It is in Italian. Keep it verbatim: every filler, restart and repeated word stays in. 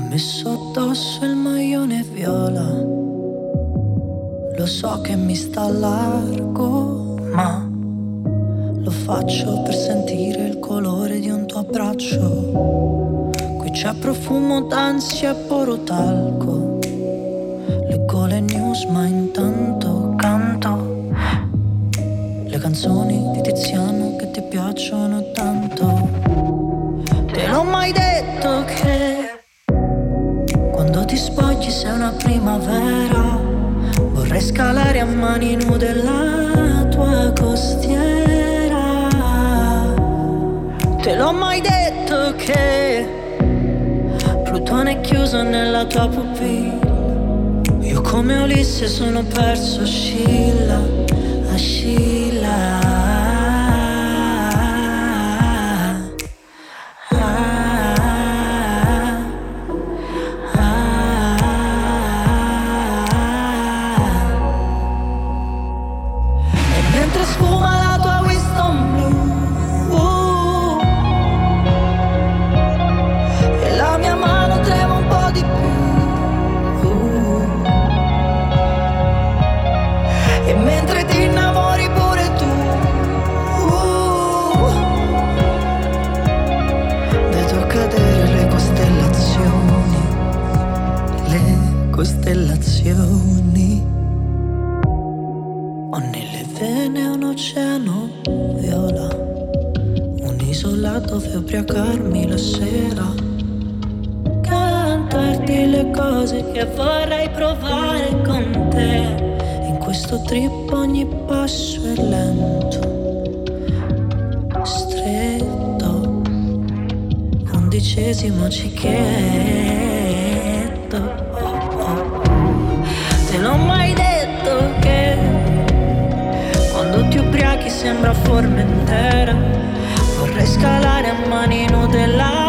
messo addosso il maglione viola, lo so che mi sta largo, ma lo faccio per sentire il colore di un tuo abbraccio. Qui c'è profumo d'ansia e porotalco, leggo le news ma intanto canto le canzoni di Tiziano che ti piacciono tanto. Te l'ho mai detto che quando ti spogli sei una primavera, vorrei scalare a mani nude la tua costiera. Te l'ho mai detto che Plutone è chiuso nella tua pupilla, io come Ulisse sono perso, oscilla, oscilla. Costellazioni. Ho nelle vene un oceano viola, un'isola dove ubriacarmi la sera, cantarti le cose che vorrei provare con te. In questo trip ogni passo è lento, stretto, undicesimo cicchietto. Te l'ho mai detto che quando ti ubriachi sembra Formentera, vorrei scalare a mani nude la